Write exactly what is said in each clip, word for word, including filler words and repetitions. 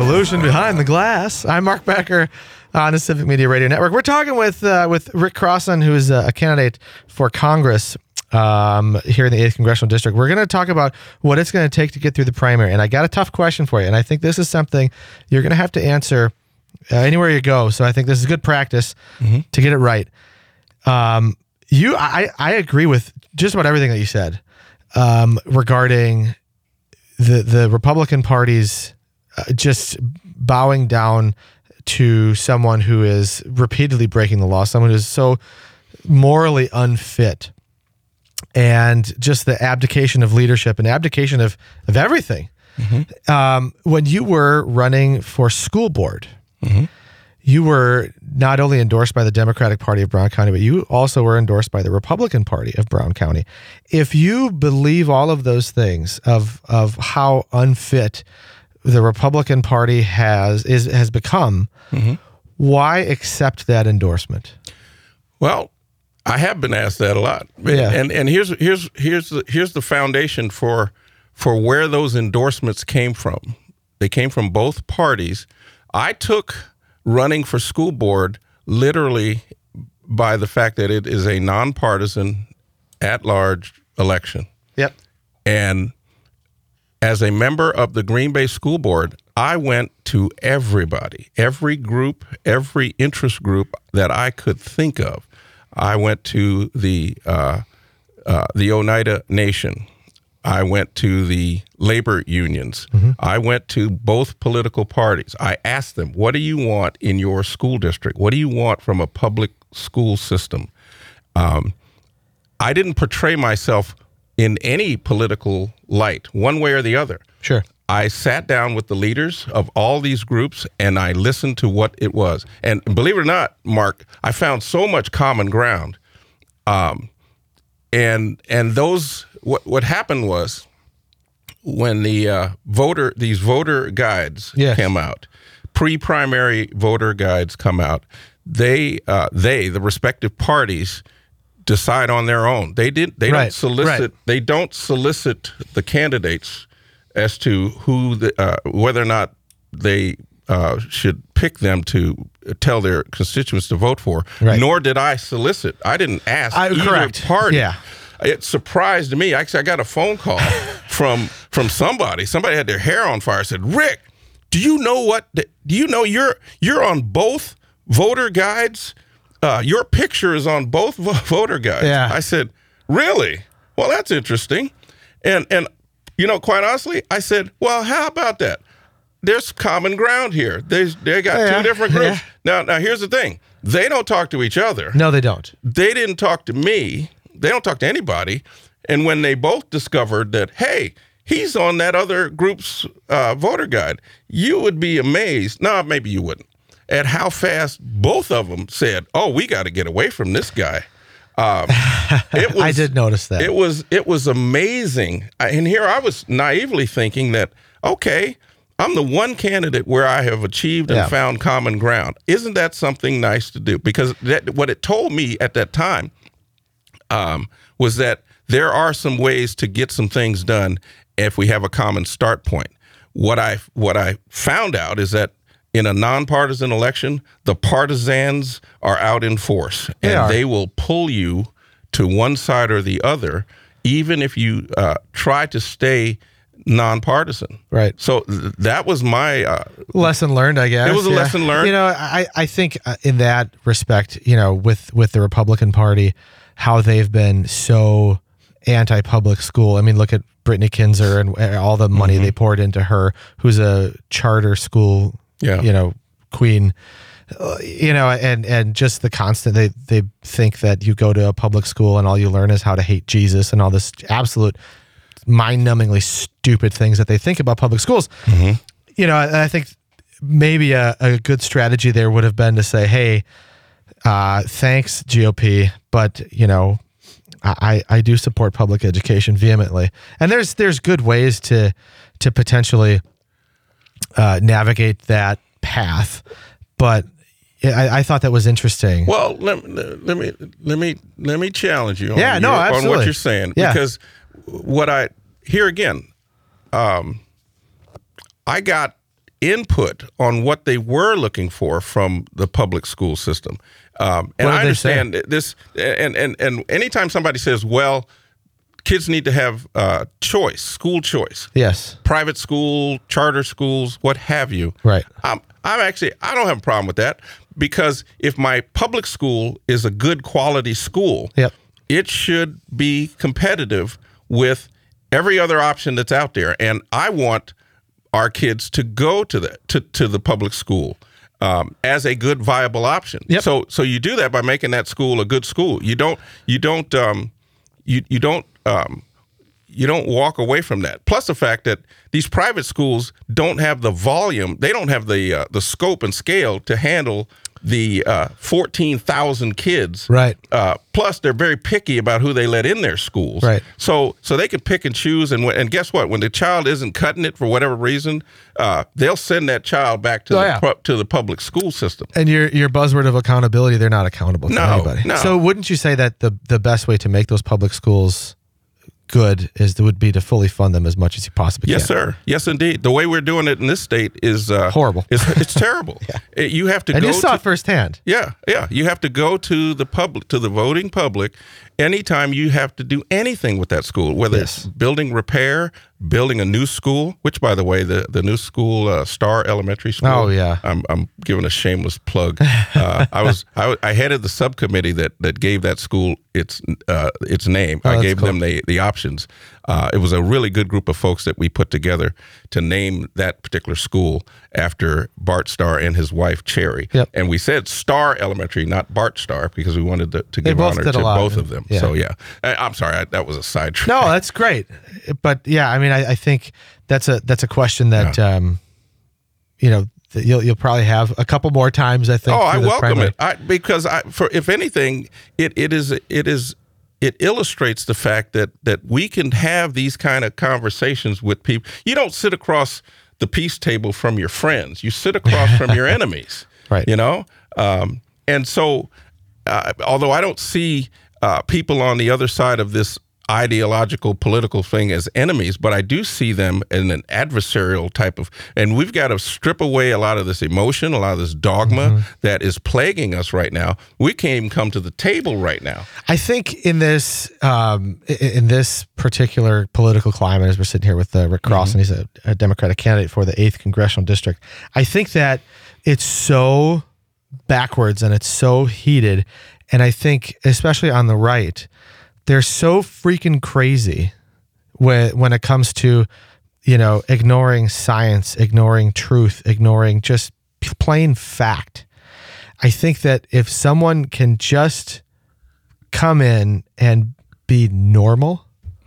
Revolution Behind the Glass. I'm Mark Becker on the Civic Media Radio Network. We're talking with uh, with Rick Crossan, who is a candidate for Congress um, here in the eighth Congressional District. We're going to talk about what it's going to take to get through the primary. And I got a tough question for you. And I think this is something you're going to have to answer uh, anywhere you go. So I think this is good practice mm-hmm. to get it right. Um, you, I, I agree with just about everything that you said um, regarding the the Republican Party's uh, just bowing down to someone who is repeatedly breaking the law, someone who is so morally unfit, and just the abdication of leadership and abdication of, of everything. Mm-hmm. Um, when you were running for school board, mm-hmm. you were not only endorsed by the Democratic Party of Brown County, but you also were endorsed by the Republican Party of Brown County. If you believe all of those things of of how unfit the Republican Party has is has become, mm-hmm. why accept that endorsement? Well, I have been asked that a lot, yeah. and and here's here's here's the, here's the foundation for for where those endorsements came from. They came from both parties. I took running for school board literally by the fact that it is a nonpartisan, at-large election. Yep. And as a member of the Green Bay School Board, I went to everybody, every group, every interest group that I could think of. I went to the uh, uh, the Oneida Nation. I went to the labor unions. Mm-hmm. I went to both political parties. I asked them, what do you want in your school district? What do you want from a public school system? Um, I didn't portray myself in any political light, one way or the other. Sure. I sat down with the leaders of all these groups and I listened to what it was. And believe it or not, Mark, I found so much common ground. Um, and and those what what happened was when the uh, voter these voter guides yes. came out, pre-primary voter guides come out. They uh, they the respective parties decide on their own. They did. They right. don't solicit. Right. They don't solicit the candidates as to who the, uh, whether or not they uh, should pick them to tell their constituents to vote for. Right. Nor did I solicit. I didn't ask I, either correct. party. Yeah. It surprised me. Actually, I got a phone call from from somebody. Somebody had their hair on fire. Said, "Rick, do you know what? Do you know you're you're on both voter guides? Uh, your picture is on both voter guides." Yeah. I said, "Really? Well, that's interesting." And and you know, quite honestly, I said, "Well, how about that? There's common ground here. There's they got yeah. two different groups." Yeah. Now, now here's the thing: they don't talk to each other. No, they don't. They didn't talk to me. They don't talk to anybody. And when they both discovered that, hey, he's on that other group's uh, voter guide, you would be amazed. No, maybe you wouldn't. At how fast both of them said, "Oh, we got to get away from this guy." Um, it was, I did notice that. It was it was amazing. And here I was naively thinking that, okay, I'm the one candidate where I have achieved and yeah. found common ground. Isn't that something nice to do? Because that, what it told me at that time um, was that there are some ways to get some things done if we have a common start point. What I what I found out is that in a nonpartisan election, the partisans are out in force, they and are. they will pull you to one side or the other, even if you uh, try to stay nonpartisan. Right. So th- that was my uh, lesson learned, I guess. It was a yeah. lesson learned. You know, I, I think in that respect, you know, with, with the Republican Party, how they've been so anti-public school. I mean, look at Brittany Kinzer and all the money mm-hmm. they poured into her, who's a charter school, yeah. you know, queen. Uh, you know, and and just the constant, they they think that you go to a public school and all you learn is how to hate Jesus and all this absolute mind-numbingly stupid things that they think about public schools. Mm-hmm. You know, I, I think maybe a, a good strategy there would have been to say, hey, uh, thanks, G O P, but, you know, I, I do support public education vehemently. And there's there's good ways to to potentially uh, navigate that path, but I, I thought that was interesting. Well, let, let me let me let me challenge you on, yeah, no, your, absolutely. on what you're saying. Yeah. Because what I here again, um, I got input on what they were looking for from the public school system. Um, and What did I they say? understand this, and, and, and anytime somebody says, well, kids need to have uh, choice, school choice, Yes. private school, charter schools, what have you. Right. Um, I'm actually, I don't have a problem with that, because if my public school is a good quality school, Yep. it should be competitive with every other option that's out there. And I want our kids to go to the to, to the public school um, as a good viable option. Yep. So so you do that by making that school a good school. You don't you don't um, you you don't um, you don't walk away from that. Plus the fact that these private schools don't have the volume, they don't have the uh, the scope and scale to handle the uh, fourteen thousand kids. Right. Uh, plus, they're very picky about who they let in their schools. Right. So, so they can pick and choose. And and guess what? When the child isn't cutting it for whatever reason, uh, they'll send that child back to Oh, the yeah. pu- to the public school system. And your your buzzword of accountability, they're not accountable to No, anybody. no. So wouldn't you say that the the best way to make those public schools good is would be to fully fund them as much as you possibly Yes, can? sir. Yes, indeed. The way we're doing it in this state is uh, Horrible. It's, it's terrible. Yeah. It- you have to And go you saw to, it firsthand. Yeah, yeah. You have to go to the public, to the voting public, anytime you have to do anything with that school, whether Yes. it's building repair, building a new school, which, by the way, the, the new school, uh, Star Elementary School. Oh, yeah. I'm, I'm giving a shameless plug. Uh, I was I, w- I headed the subcommittee that that gave that school its uh, its name. Oh, I that's gave cool. them the the options. Uh, it was a really good group of folks that we put together to name that particular school after Bart Starr and his wife Cherry. Yep. And we said Star Elementary, not Bart Starr, because we wanted to, to They give both honor did a to lot. both of them. Yeah. So yeah, I, I'm sorry, I, that was a sidetrack. No, that's great. But yeah, I mean, I, I think that's a that's a question that um, you know that you'll you'll probably have a couple more times. I think. Oh, I through the welcome primary. it. I, because I, for if anything, it it is it is it illustrates the fact that that we can have these kind of conversations with people. You don't sit across the peace table from your friends. You sit across from your enemies. Right. You know, um, and so uh, although I don't see uh, people on the other side of this ideological political thing as enemies, but I do see them in an adversarial type of, and we've got to strip away a lot of this emotion, a lot of this dogma Mm-hmm. that is plaguing us right now. We can't even come to the table right now. I think in this um, i- in this particular political climate, as we're sitting here with uh, Rick Cross, and he's a, a Democratic candidate for the eighth congressional district, I think that it's so backwards and it's so heated, and I think especially on the right, they're so freaking crazy when when it comes to, you know, ignoring science, ignoring truth, ignoring just p- plain fact. I think that if someone can just come in and be normal,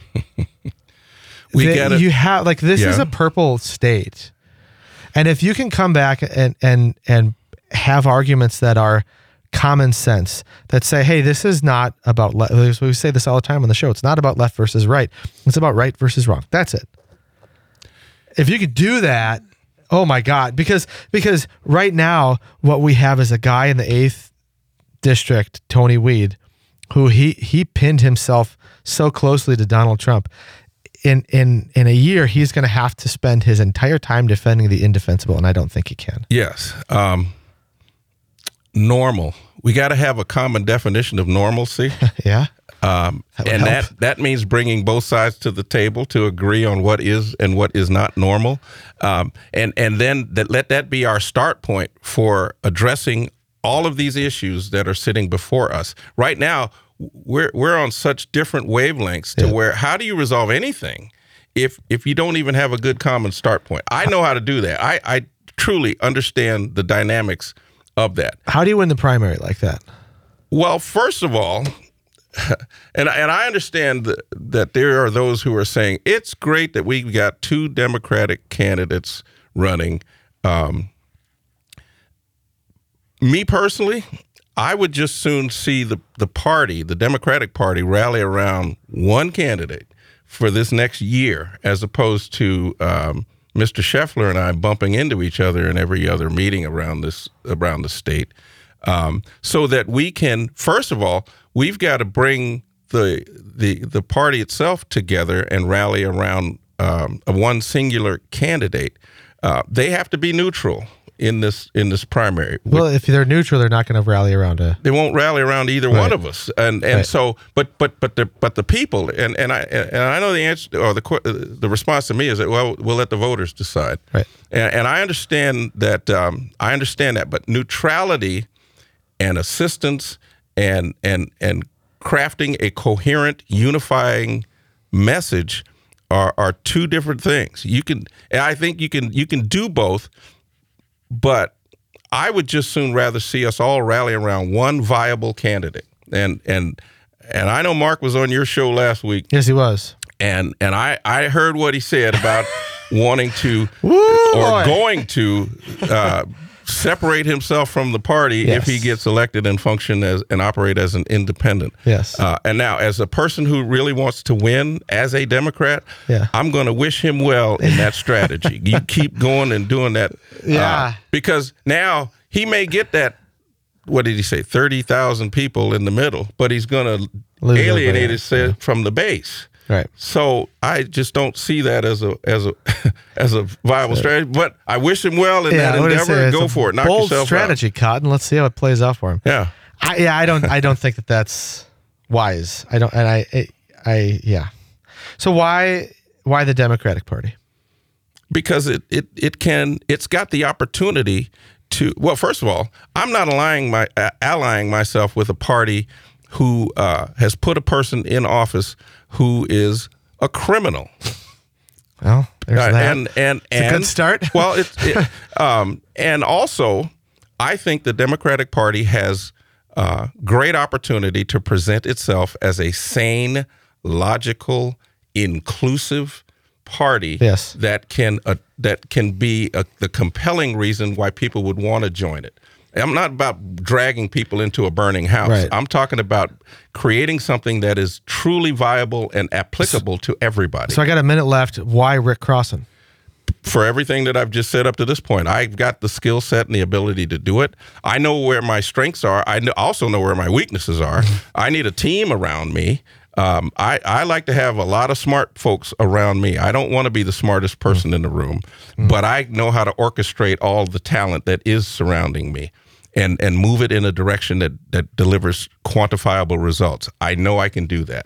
We that gotta- you have like this is Yeah. a purple state, and if you can come back and and and have arguments that are common sense, that say, hey, this is not about le- we say this all the time on the show. It's not about left versus right. It's about right versus wrong. That's it. If you could do that, oh my God, because because right now what we have is a guy in the eighth district, Tony Weed, who he he pinned himself so closely to Donald Trump. In in in a year, he's going to have to spend his entire time defending the indefensible, and I don't think he can. Yes. Um, normal. We got to have a common definition of normalcy. Yeah. Um, That would and help. that, that means bringing both sides to the table to agree on what is and what is not normal. Um, and, and then that, let that be our start point for addressing all of these issues that are sitting before us. Right now, we're, we're on such different wavelengths to Yeah. where how do you resolve anything if, if you don't even have a good common start point? I know how to do that. I, I truly understand the dynamics of that. How do you win the primary like that? Well, first of all, and and I understand that, that there are those who are saying it's great that we got two Democratic candidates running. Um, me personally, I would just soon see the the party, the Democratic Party, rally around one candidate for this next year, as opposed to um, Mister Scheffler and I bumping into each other in every other meeting around this around the state. Um, so that we can, first of all, we've got to bring the the the party itself together and rally around um, a one singular candidate. uh, they have to be neutral in this in this primary. Well, if they're neutral, they're not going to rally around a. They won't rally around either Right. one of us, and and Right. so, but but but the but the people, and and I and I know the answer or the que- the response to me is that, well, we'll let the voters decide, Right. and, and I understand that. Um, I understand that, but neutrality and assistance and and and crafting a coherent, unifying message are are two different things. You can, and I think you can you can do both, but I would just soon rather see us all rally around one viable candidate. And and and I know Mark was on your show last week, Yes, he was. and and I I heard what he said about wanting to Woo, or boy. going to uh, separate himself from the party Yes. if he gets elected and function as and operate as an independent. Yes. Uh, and now, as a person who really wants to win as a Democrat, Yeah. I'm going to wish him well in that strategy. You keep going and doing that. uh, Yeah. because now he may get that. What did he say? thirty thousand people in the middle, but he's going to Lose alienate everybody, us uh, from the base. Right. So I just don't see that as a as a as a viable strategy. But I wish him well in that I would say endeavor. it's Go a for it. Knock bold yourself strategy, Cotton. Let's see how it plays out for him. out. Yeah. I, yeah, I don't. I don't think that that's wise. I don't. And I. I. I yeah. So why? Why the Democratic Party? Because it, it, it can, it's got the opportunity to, well, first of all, I'm not allying, my, uh, allying myself with a party who uh, has put a person in office who is a criminal. Well, there's Uh, that. and and It's a and good start. well, it's it, um, and also, I think the Democratic Party has uh, great opportunity to present itself as a sane, logical, inclusive party Yes. that can uh, that can be a, the compelling reason why people would want to join it. I'm not about dragging people into a burning house. Right. I'm talking about creating something that is truly viable and applicable to everybody. So I got a minute left. Why Rick Crossan? For everything that I've just said up to this point, I've got the skill set and the ability to do it. I know where my strengths are. I kn- also know where my weaknesses are. I need a team around me. Um, I, I like to have a lot of smart folks around me. I don't want to be the smartest person in the room, but I know how to orchestrate all the talent that is surrounding me and, and move it in a direction that, that delivers quantifiable results. I know I can do that.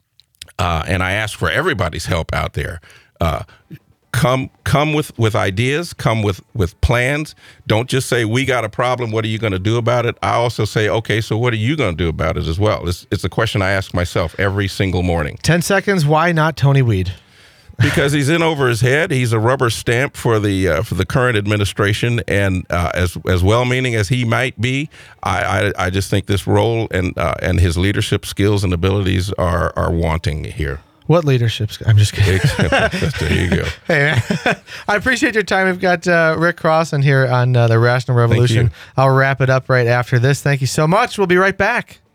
Uh, and I ask for everybody's help out there. Uh, Come, come with, with ideas. Come with, with plans. Don't just say we got a problem. What are you going to do about it? I also say, okay, so what are you going to do about it as well? It's, it's a question I ask myself every single morning. Ten seconds. Why not Tony Weed? Because he's in over his head. He's a rubber stamp for the uh, for the current administration, and uh, as as well-meaning as he might be, I I, I just think this role and uh, and his leadership skills and abilities are are wanting here. What leadership? I'm just kidding. There you go. Hey, man. I appreciate your time. We've got uh, Rick Crossan here on uh, the Rational Revolution. you. I'll wrap it up right after this. Thank you so much. We'll be right back.